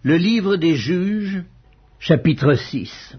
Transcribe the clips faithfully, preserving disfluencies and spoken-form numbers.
Le livre des Juges, chapitre six.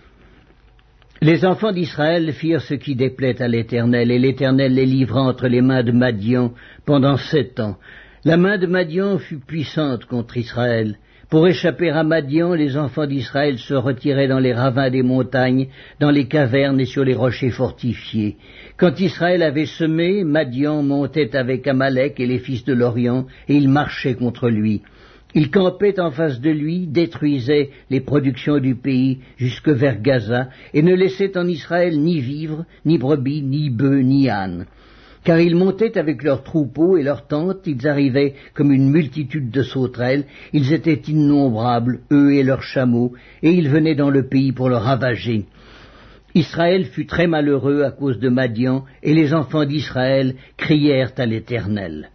Les enfants d'Israël firent ce qui déplaît à l'Éternel, et l'Éternel les livra entre les mains de Madian pendant sept ans. La main de Madian fut puissante contre Israël. Pour échapper à Madian, les enfants d'Israël se retiraient dans les ravins des montagnes, dans les cavernes et sur les rochers fortifiés. Quand Israël avait semé, Madian montait avec Amalek et les fils de l'Orient, et ils marchaient contre lui. Ils campaient en face de lui, détruisaient les productions du pays jusque vers Gaza, et ne laissaient en Israël ni vivres, ni brebis, ni bœufs, ni ânes. Car ils montaient avec leurs troupeaux et leurs tentes, ils arrivaient comme une multitude de sauterelles, ils étaient innombrables, eux et leurs chameaux, et ils venaient dans le pays pour le ravager. Israël fut très malheureux à cause de Madian, et les enfants d'Israël crièrent à l'Éternel.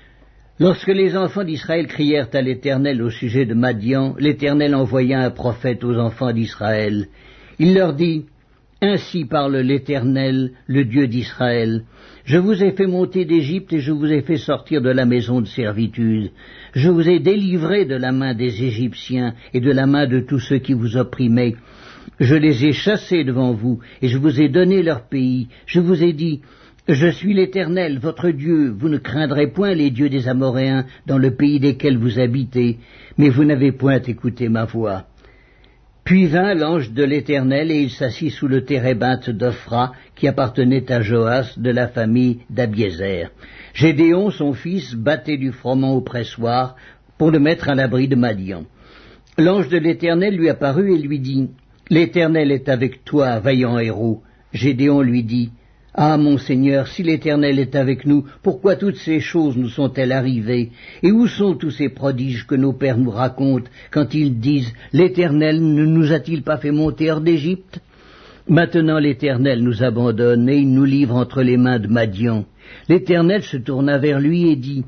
Lorsque les enfants d'Israël crièrent à l'Éternel au sujet de Madian, l'Éternel envoya un prophète aux enfants d'Israël. Il leur dit, « Ainsi parle l'Éternel, le Dieu d'Israël. Je vous ai fait monter d'Égypte et je vous ai fait sortir de la maison de servitude. Je vous ai délivré de la main des Égyptiens et de la main de tous ceux qui vous opprimaient. Je les ai chassés devant vous et je vous ai donné leur pays. Je vous ai dit, « Je suis l'Éternel, votre Dieu, vous ne craindrez point les dieux des Amoréens dans le pays desquels vous habitez, mais vous n'avez point écouté ma voix. » Puis vint l'ange de l'Éternel, et il s'assit sous le térébinthe d'Ophra, qui appartenait à Joas, de la famille d'Abiézer. Gédéon, son fils, battait du froment au pressoir, pour le mettre à l'abri de Madian. L'ange de l'Éternel lui apparut et lui dit, « L'Éternel est avec toi, vaillant héros. » Gédéon lui dit, « Ah, mon Seigneur, si l'Éternel est avec nous, pourquoi toutes ces choses nous sont-elles arrivées? Et où sont tous ces prodiges que nos pères nous racontent, quand ils disent, l'Éternel ne nous a-t-il pas fait monter hors d'Égypte? Maintenant l'Éternel nous abandonne, et il nous livre entre les mains de Madian. L'Éternel se tourna vers lui et dit,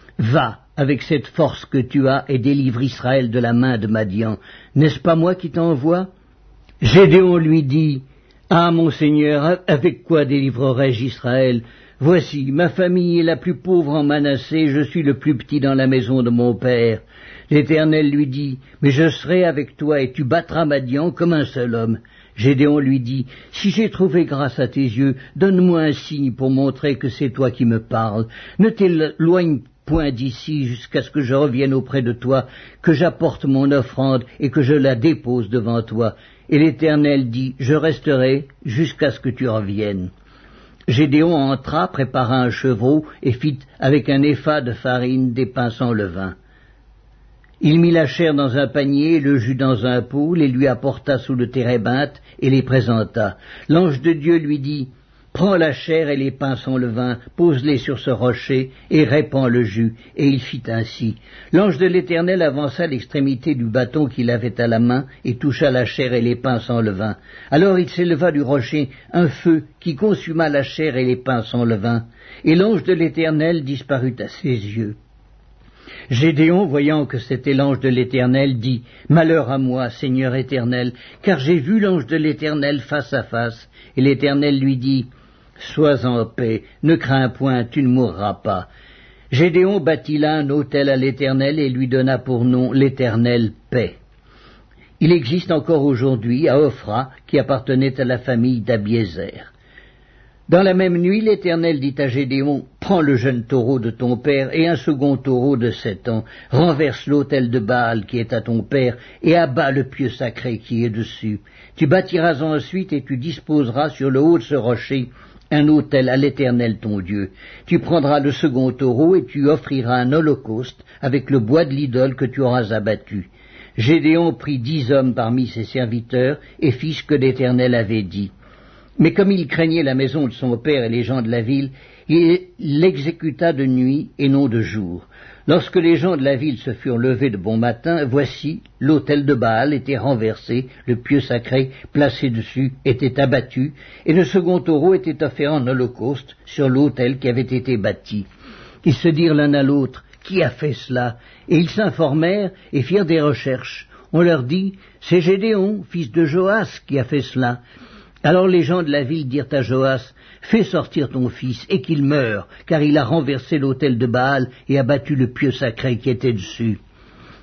Va, avec cette force que tu as, et délivre Israël de la main de Madian. N'est-ce pas moi qui t'envoie? Gédéon lui dit, Ah, mon Seigneur, avec quoi délivrerai-je Israël? Voici, ma famille est la plus pauvre en Manassé, je suis le plus petit dans la maison de mon père. L'Éternel lui dit, Mais je serai avec toi, et tu battras Madian comme un seul homme. Gédéon lui dit, Si j'ai trouvé grâce à tes yeux, donne-moi un signe pour montrer que c'est toi qui me parles. Ne t'éloigne point d'ici jusqu'à ce que je revienne auprès de toi, que j'apporte mon offrande et que je la dépose devant toi. Et l'Éternel dit, Je resterai jusqu'à ce que tu reviennes. Gédéon entra, prépara un chevreau, et fit avec un épha de farine des pains sans levain. Il mit la chair dans un panier, le jus dans un pot, les lui apporta sous le térébinthe, et les présenta. L'ange de Dieu lui dit, Prends la chair et les pains sans levain, pose-les sur ce rocher, et répands le jus. Et il fit ainsi. L'ange de l'Éternel avança l'extrémité du bâton qu'il avait à la main, et toucha la chair et les pains sans levain. Alors il s'éleva du rocher un feu qui consuma la chair et les pains sans levain. Et l'ange de l'Éternel disparut à ses yeux. Gédéon, voyant que c'était l'ange de l'Éternel, dit, Malheur à moi, Seigneur Éternel, car j'ai vu l'ange de l'Éternel face à face. Et l'Éternel lui dit, Sois en paix, ne crains point, tu ne mourras pas. Gédéon bâtit là un autel à l'Éternel et lui donna pour nom l'Éternel paix. Il existe encore aujourd'hui à Ophra, qui appartenait à la famille d'Abiézer. Dans la même nuit, l'Éternel dit à Gédéon, Prends le jeune taureau de ton père et un second taureau de sept ans, renverse l'autel de Baal qui est à ton père et abat le pieu sacré qui est dessus. Tu bâtiras ensuite et tu disposeras sur le haut de ce rocher un autel à l'Éternel ton Dieu. Tu prendras le second taureau et tu offriras un holocauste avec le bois de l'idole que tu auras abattu. Gédéon prit dix hommes parmi ses serviteurs et fit ce que l'Éternel avait dit. Mais comme il craignait la maison de son père et les gens de la ville, il l'exécuta de nuit et non de jour. Lorsque les gens de la ville se furent levés de bon matin, voici, l'autel de Baal était renversé, le pieu sacré placé dessus était abattu, et le second taureau était offert en holocauste sur l'autel qui avait été bâti. Ils se dirent l'un à l'autre, Qui a fait cela? Et ils s'informèrent et firent des recherches. On leur dit, C'est Gédéon, fils de Joas, qui a fait cela. Alors les gens de la ville dirent à Joas, Fais sortir ton fils, et qu'il meure, car il a renversé l'autel de Baal et abattu le pieu sacré qui était dessus.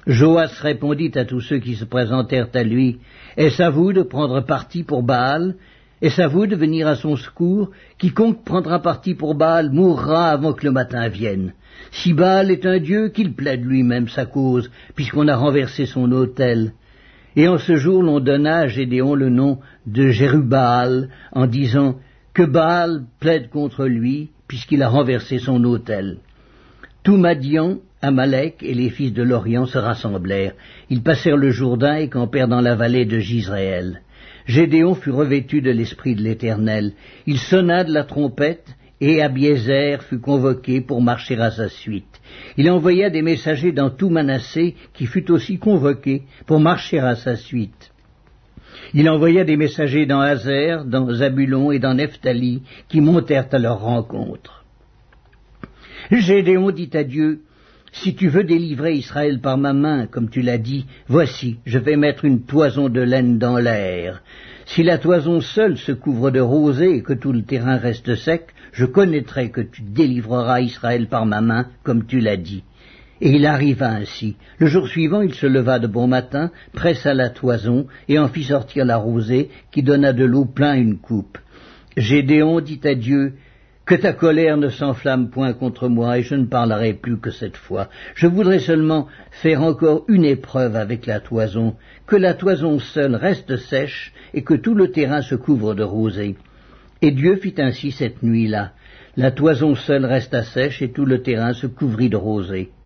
Joas répondit à tous ceux qui se présentèrent à lui, « Est-ce à vous de prendre parti pour Baal? Est-ce à vous de venir à son secours? Quiconque prendra parti pour Baal mourra avant que le matin vienne. Si Baal est un dieu, qu'il plaide lui-même sa cause, puisqu'on a renversé son autel. » Et en ce jour, l'on donna à Gédéon le nom de Jérubbaal, en disant que Baal plaide contre lui, puisqu'il a renversé son autel. Tout Madian, Amalek et les fils de l'Orient se rassemblèrent. Ils passèrent le Jourdain et campèrent dans la vallée de Jizréel. Gédéon fut revêtu de l'Esprit de l'Éternel. Il sonna de la trompette, et Abiézer fut convoqué pour marcher à sa suite. Il envoya des messagers dans tout Manassé, qui fut aussi convoqué pour marcher à sa suite. Il envoya des messagers dans Hazer, dans Zabulon et dans Nephtali, qui montèrent à leur rencontre. Gédéon dit à Dieu, « Si tu veux délivrer Israël par ma main, comme tu l'as dit, voici, je vais mettre une toison de laine dans l'air. Si la toison seule se couvre de rosée et que tout le terrain reste sec, je connaîtrai que tu délivreras Israël par ma main, comme tu l'as dit. » Et il arriva ainsi. Le jour suivant, il se leva de bon matin, pressa la toison et en fit sortir la rosée, qui donna de l'eau plein une coupe. Gédéon dit à Dieu, « Que ta colère ne s'enflamme point contre moi, et je ne parlerai plus que cette fois. Je voudrais seulement faire encore une épreuve avec la toison, que la toison seule reste sèche, et que tout le terrain se couvre de rosée. » Et Dieu fit ainsi cette nuit-là. La toison seule resta sèche, et tout le terrain se couvrit de rosée.